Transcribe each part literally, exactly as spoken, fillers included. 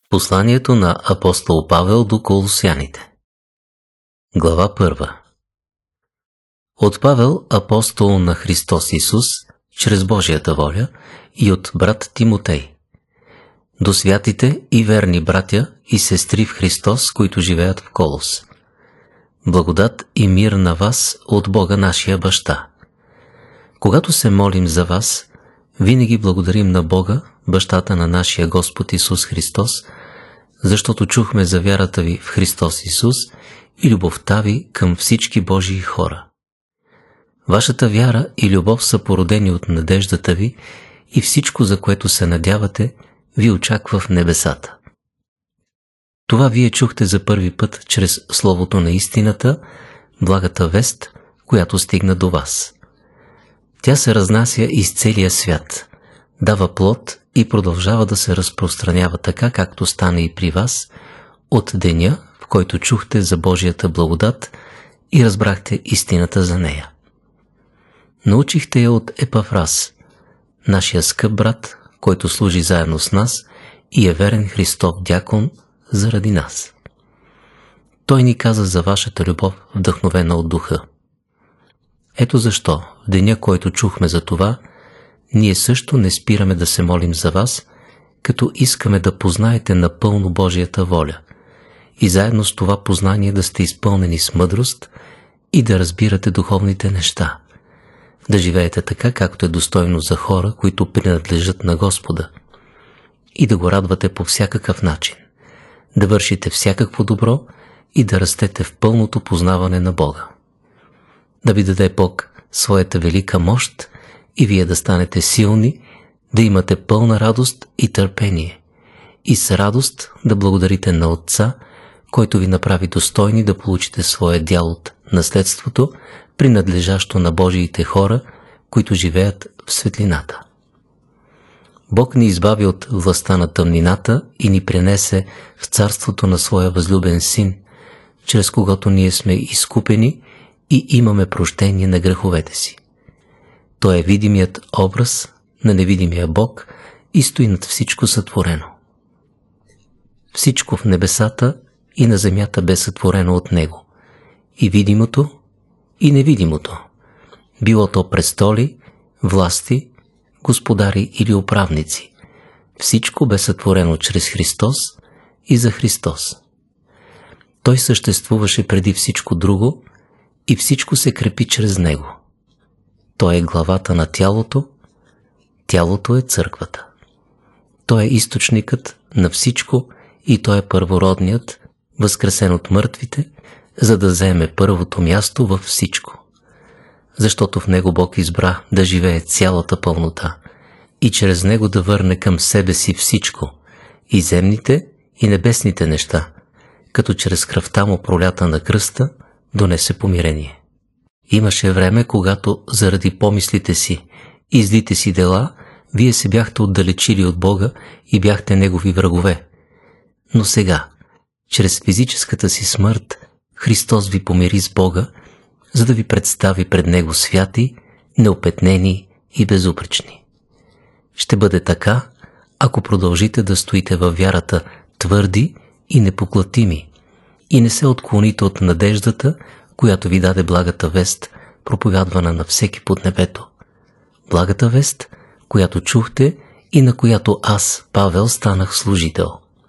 Посланието на апостол Павел до Колосяните. Глава първа. От Павел, апостол на Христос Исус, чрез Божията воля, и от брат Тимотей, до святите и верни братя и сестри в Христос, които живеят в Колос. Благодат и мир на вас от Бога нашия Баща. Когато се молим за вас, винаги благодарим на Бога, Бащата на нашия Господ Исус Христос, защото чухме за вярата ви в Христос Исус и любовта ви към всички Божии хора. Вашата вяра и любов са породени от надеждата ви и всичко, за което се надявате, ви очаква в небесата. Това вие чухте за първи път чрез Словото на истината, благата вест, която стигна до вас. Тя се разнася из целия свят, дава плод и продължава да се разпространява така, както стана и при вас, от деня, в който чухте за Божията благодат и разбрахте истината за нея. Научихте я от Епафрас, нашия скъп брат, който служи заедно с нас и е верен Христов дякон заради нас. Той ни каза за вашата любов, вдъхновена от Духа. Ето защо, в деня, който чухме за това, ние също не спираме да се молим за вас, като искаме да познаете напълно Божията воля и заедно с това познание да сте изпълнени с мъдрост и да разбирате духовните неща, да живеете така, както е достойно за хора, които принадлежат на Господа, и да го радвате по всякакъв начин, да вършите всякакво добро и да растете в пълното познаване на Бога. Да ви даде Бог своята велика мощ и вие да станете силни, да имате пълна радост и търпение, и с радост да благодарите на Отца, който ви направи достойни да получите своя дял от наследството, принадлежащо на Божиите хора, които живеят в светлината. Бог ни избави от властта на тъмнината и ни пренесе в царството на своя възлюбен Син, чрез когото ние сме изкупени и имаме прощение на греховете си. Той е видимият образ на невидимия Бог и стои над всичко сътворено. Всичко в небесата и на земята бе сътворено от Него, и видимото, и невидимото, било то престоли, власти, господари или управници. Всичко бе сътворено чрез Христос и за Христос. Той съществуваше преди всичко друго и всичко се крепи чрез Него. Той е главата на тялото, тялото е църквата. Той е източникът на всичко и Той е първородният, възкресен от мъртвите, за да заеме първото място във всичко. Защото в Него Бог избра да живее цялата пълнота и чрез Него да върне към себе си всичко, и земните, и небесните неща, като чрез кръвта му пролята на кръста донесе помирение. Имаше време, когато заради помислите си и злите си дела, вие се бяхте отдалечили от Бога и бяхте Негови врагове. Но сега, чрез физическата си смърт, Христос ви помири с Бога, за да ви представи пред Него святи, неопетнени и безупречни. Ще бъде така, ако продължите да стоите във вярата твърди и непоклатими и не се отклоните от надеждата, която ви даде благата вест, проповядвана на всеки под небето. Благата вест, която чухте и на която аз, Павел, станах служител.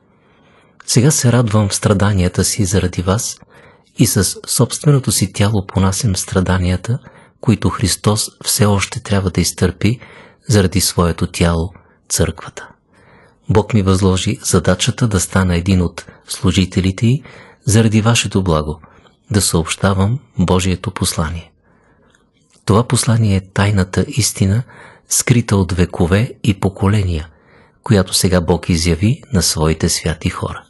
Сега се радвам в страданията си заради вас и с собственото си тяло понасям страданията, които Христос все още трябва да изтърпи заради своето тяло, църквата. Бог ми възложи задачата да стана един от служителите й заради вашето благо, да съобщавам Божието послание. Това послание е тайната истина, скрита от векове и поколения, която сега Бог изяви на своите святи хора.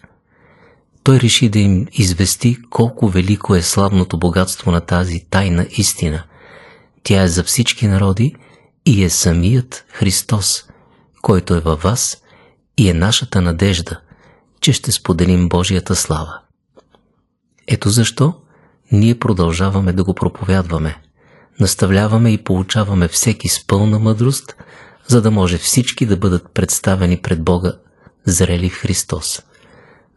Той реши да им извести колко велико е славното богатство на тази тайна истина. Тя е за всички народи и е самият Христос, който е във вас и е нашата надежда, че ще споделим Божията слава. Ето защо ние продължаваме да го проповядваме, наставляваме и получаваме всеки с пълна мъдрост, за да може всички да бъдат представени пред Бога, зрели в Христос.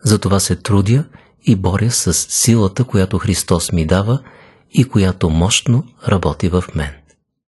Затова се трудя и боря с силата, която Христос ми дава и която мощно работи в мен.